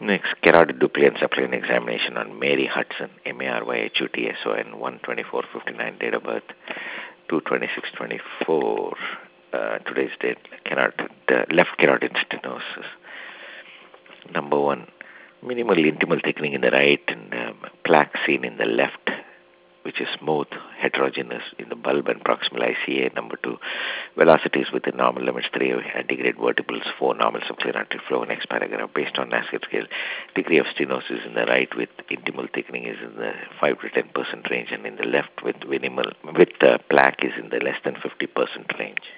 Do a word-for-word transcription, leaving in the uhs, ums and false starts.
Next, carotid Dupley and supplement examination on Mary Hudson, M A R Y H U T S O N, one twenty-four fifty-nine, date of birth, two twenty-six twenty-four, uh, today's date, carotid, uh, left carotid stenosis. Number one, minimal intimal thickening in the right and um, plaque seen in the left, which is smooth, heterogeneous in the bulb and proximal I C A. Number two, velocities within normal limits. Three, antegrade vertebrals. Four, normal subclear artery flow. Next paragraph, based on NASCAR scale, degree of stenosis in the right with intimal thickening is in the five to ten percent range, and in the left with minimal with uh, plaque is in the less than fifty percent range.